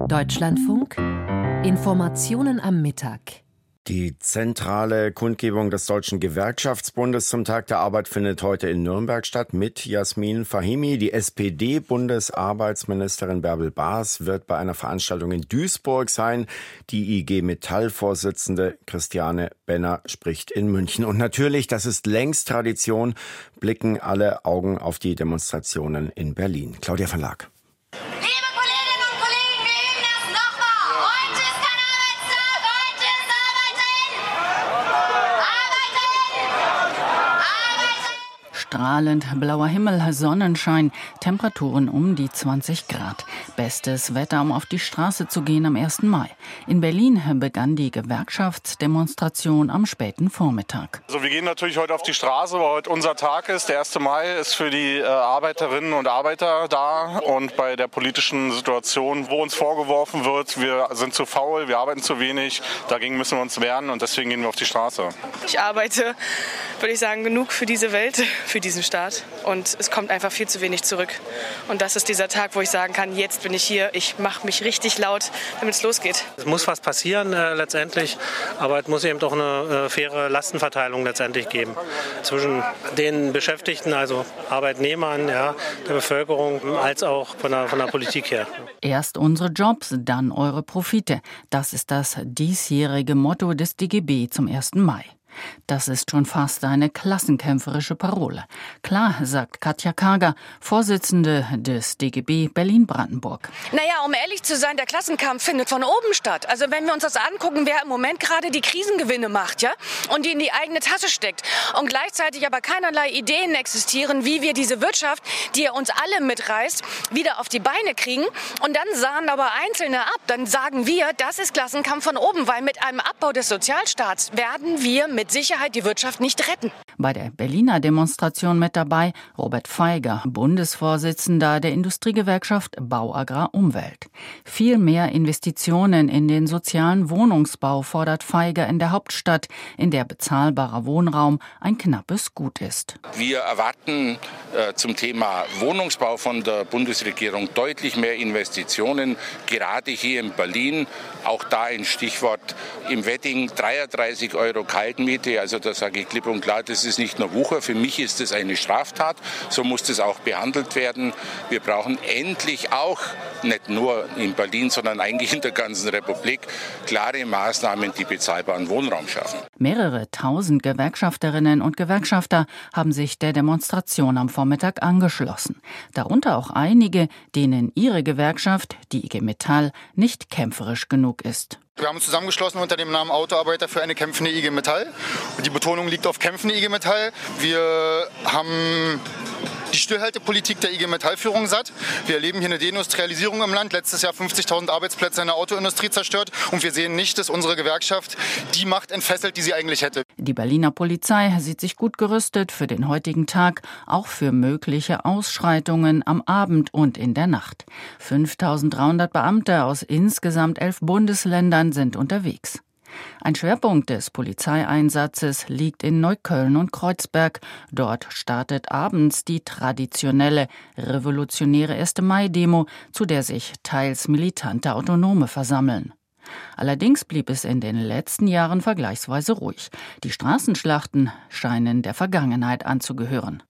Deutschlandfunk Informationen am Mittag. Die zentrale Kundgebung des Deutschen Gewerkschaftsbundes zum Tag der Arbeit findet heute in Nürnberg statt mit Jasmin Fahimi. Die SPD-Bundesarbeitsministerin Bärbel Baas wird bei einer Veranstaltung in Duisburg sein. Die IG Metall-Vorsitzende Christiane Benner spricht in München. Und natürlich, das ist längst Tradition, blicken alle Augen auf die Demonstrationen in Berlin. Claudia Verlag. Strahlend blauer Himmel, Sonnenschein, Temperaturen um die 20 Grad. Bestes Wetter, um auf die Straße zu gehen am 1. Mai. In Berlin begann die Gewerkschaftsdemonstration am späten Vormittag. Also wir gehen natürlich heute auf die Straße, weil heute unser Tag ist. Der 1. Mai ist für die Arbeiterinnen und Arbeiter da. Und bei der politischen Situation, wo uns vorgeworfen wird, wir sind zu faul, wir arbeiten zu wenig, dagegen müssen wir uns wehren und deswegen gehen wir auf die Straße. Ich arbeite, würde ich sagen, genug für diese Welt, für diesen Staat, und es kommt einfach viel zu wenig zurück. Und das ist dieser Tag, wo ich sagen kann, jetzt bin ich hier, ich mache mich richtig laut, damit es losgeht. Es muss was passieren letztendlich, aber es muss eben doch eine faire Lastenverteilung letztendlich geben zwischen den Beschäftigten, also Arbeitnehmern, ja, der Bevölkerung, als auch von der Politik her. Erst unsere Jobs, dann eure Profite. Das ist das diesjährige Motto des DGB zum 1. Mai. Das ist schon fast eine klassenkämpferische Parole. Klar, sagt Katja Karger, Vorsitzende des DGB Berlin-Brandenburg. Naja, um ehrlich zu sein, der Klassenkampf findet von oben statt. Also wenn wir uns das angucken, wer im Moment gerade die Krisengewinne macht, ja, und die in die eigene Tasche steckt und gleichzeitig aber keinerlei Ideen existieren, wie wir diese Wirtschaft, die uns alle mitreißt, wieder auf die Beine kriegen. Und dann sahen aber Einzelne ab. Dann sagen wir, das ist Klassenkampf von oben, weil mit einem Abbau des Sozialstaats werden wir mit Sicherheit die Wirtschaft nicht retten. Bei der Berliner Demonstration mit dabei Robert Feiger, Bundesvorsitzender der Industriegewerkschaft Bau Agrar Umwelt. Viel mehr Investitionen in den sozialen Wohnungsbau fordert Feiger in der Hauptstadt, in der bezahlbarer Wohnraum ein knappes Gut ist. Wir erwarten zum Thema Wohnungsbau von der Bundesregierung deutlich mehr Investitionen, gerade hier in Berlin. Auch da ein Stichwort im Wedding, 33 € Kaltmiete. Also da sage ich klipp und klar, das ist nicht nur Wucher. Für mich ist es eine Straftat. So muss das auch behandelt werden. Wir brauchen endlich auch, nicht nur in Berlin, sondern eigentlich in der ganzen Republik, klare Maßnahmen, die bezahlbaren Wohnraum schaffen. Mehrere tausend Gewerkschafterinnen und Gewerkschafter haben sich der Demonstration am Vormittag angeschlossen. Darunter auch einige, denen ihre Gewerkschaft, die IG Metall, nicht kämpferisch genug ist. Wir haben uns zusammengeschlossen unter dem Namen Autoarbeiter für eine kämpfende IG Metall. Die Betonung liegt auf kämpfende IG Metall. Wir haben die Stillhaltepolitik der IG Metall-Führung satt. Wir erleben hier eine Deindustrialisierung im Land. Letztes Jahr 50.000 Arbeitsplätze in der Autoindustrie zerstört. Und wir sehen nicht, dass unsere Gewerkschaft die Macht entfesselt, die sie eigentlich hätte. Die Berliner Polizei sieht sich gut gerüstet für den heutigen Tag, auch für mögliche Ausschreitungen am Abend und in der Nacht. 5.300 Beamte aus insgesamt 11 Bundesländern sind unterwegs. Ein Schwerpunkt des Polizeieinsatzes liegt in Neukölln und Kreuzberg. Dort startet abends die traditionelle revolutionäre 1. Mai-Demo, zu der sich teils militante Autonome versammeln. Allerdings blieb es in den letzten Jahren vergleichsweise ruhig. Die Straßenschlachten scheinen der Vergangenheit anzugehören.